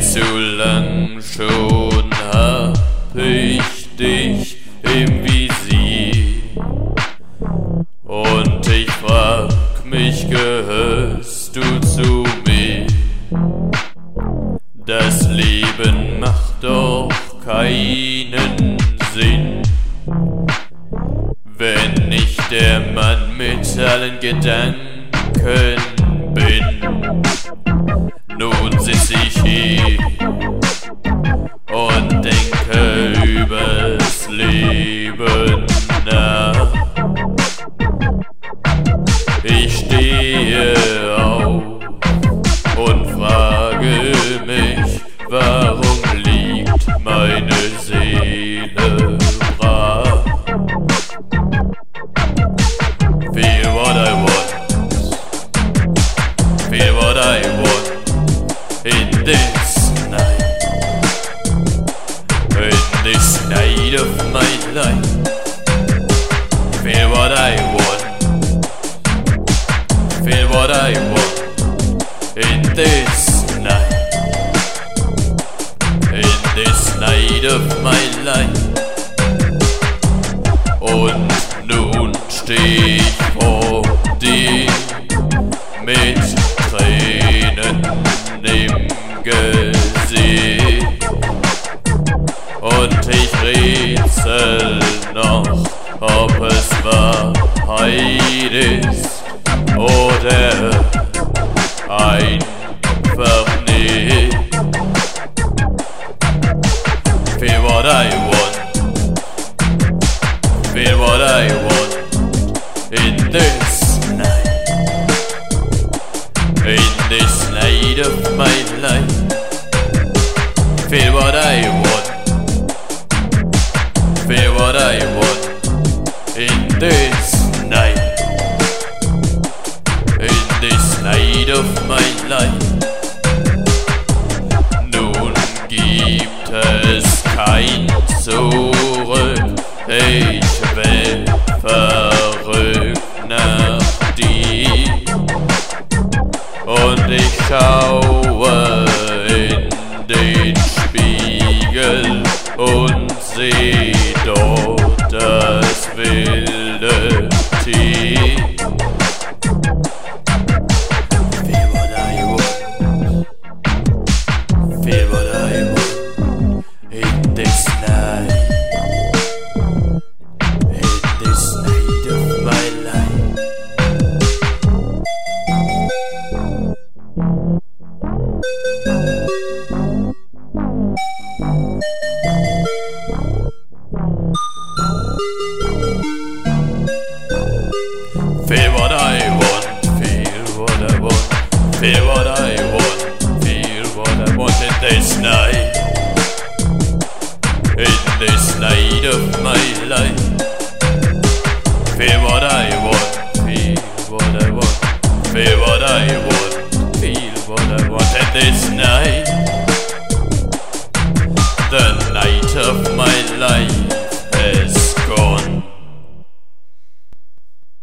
zu lang schon hab ich dich im Visier. Und ich frag mich, gehörst du zu mir? Das Leben macht doch keinen Sinn, wenn nicht der Mann mit allen Gedanken bin. Nun sitz ich hier und denke übers Leben nach. Ich stehe auf und frage mich, warum liegt meine Seele brach? Feel what I want, feel what I want in this night of my life. Feel what I want, feel what I want in this night of my life. Und nun steh ich vor dir mit Tränen im Gesicht. Und ich rätsel noch, ob es Wahrheit ist oder einfach nicht. Feel what I want, feel what I want in this night of my life. Feel what I want, feel what I want in this night of my life. Nun gibt es kein Zurück, ich will verrückt nach dir. Und ich schaue in den Spiegel und seh dort das wilde Tier. Feel what I want, feel what I want in this night of my life. Feel what I want, feel what I want, feel what I want, feel what I want in this night of my life. Feel what I want, feel what I want, feel what I want, feel what I want in this night. The night of my life has gone.